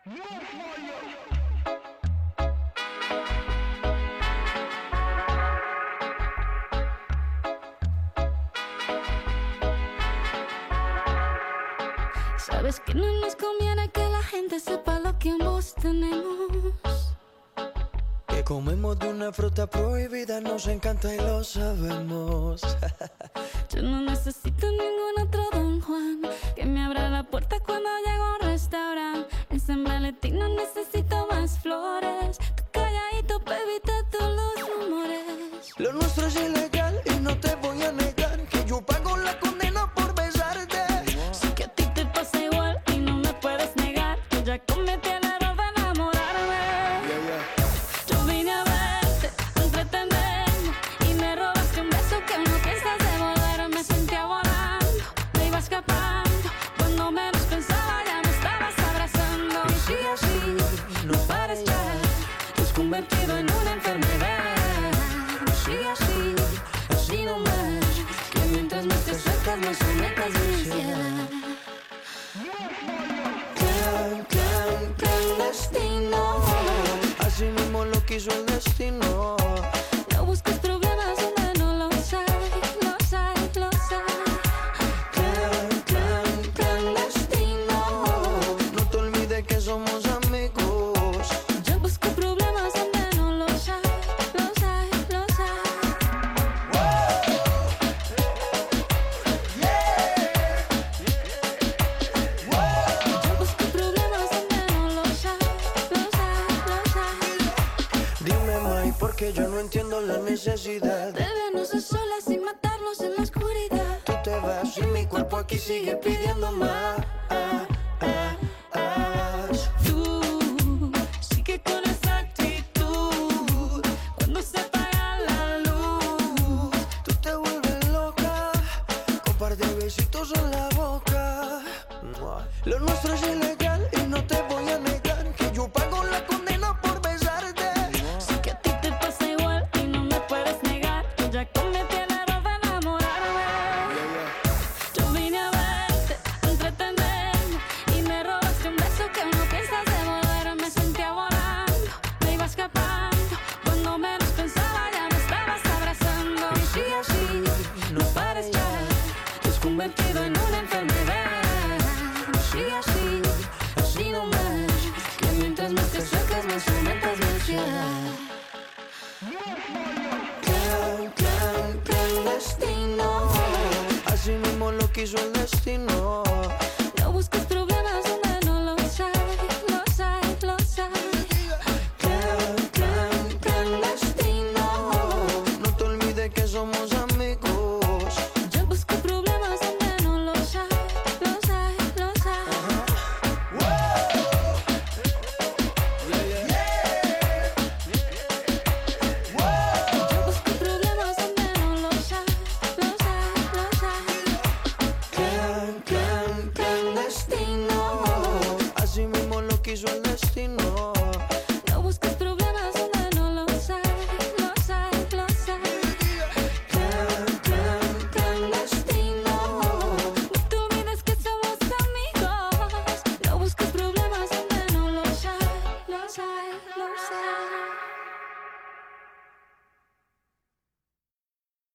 Sabes que no nos conviene que la gente sepa lo que ambos tenemos. Que comemos de una fruta prohibida, nos encanta y lo sabemos. Yo no necesito ningún otro Don Juan que me abra la puerta cuando llego a un restaurante. En San Valentín no necesito más flores. Tú calladito, baby, te todos los rumores. Lo nuestro es ilegal y no te voy a negar que yo pago la condena por besarte. Sé que a ti te pasa igual y no me puedes negar que ya cometí el error de enamorarme. Yo vine a verte, a entretenerme y me robaste un beso que no piensas devolver. Me sentía volando, me iba escapando. Cuando menos pensaba ya me estabas abrazando. Y sigue así, no pares ya, te has convertido en una enfermedad. Sigue así, así nomás, que mientras más te acercas me sometas mi ansiedad. Clandestino, Así mismo lo quiso el destino. no busques problemas donde no los hay, los hay, los hay. Clandestino, No te olvides que somos amigos. yo busco problemas donde no los hay, los hay, los hay. Yo busco problemas donde no los hay, los hay, los hay. Dime, May, porque yo no entiendo la necesidad. Bebernos a solas sin matarnos en la oscuridad. Tú te vas y mi cuerpo aquí sigue pidiendo más. Tú sigue con esa actitud cuando se apaga la luz. Tú te vuelves loca con par de besitos en la boca. Lo nuestro es ilegal y no te voy a negar que yo pago la condena por besarte. Sé que a ti te pasa igual y no me puedes negar que ya cometí el error de enamorarme. Yo vine a verte, a entretenerme y me robaste un beso que no piensas devolver. Me sentía volando, me iba escapando. Cuando menos pensaba ya me estabas abrazando. Y sigue así, no pares ya, te has convertido en una enfermedad. Sigue así, así nomás, que mientras más te acercas me sometas mi ansiedad. Clandestino. Así mismo lo quiso el destino.